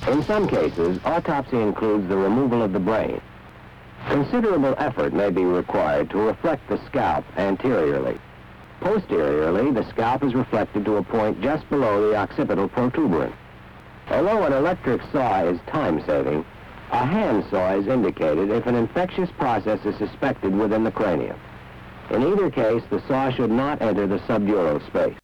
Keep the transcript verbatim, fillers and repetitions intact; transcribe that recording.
In some cases, autopsy includes the removal of the brain. Considerable effort may be required to reflect the scalp anteriorly. Posteriorly, the scalp is reflected to a point just below the occipital protuberance. Although an electric saw is time-saving, a hand saw is indicated if an infectious process is suspected within the cranium. In either case, the saw should not enter the subdural space.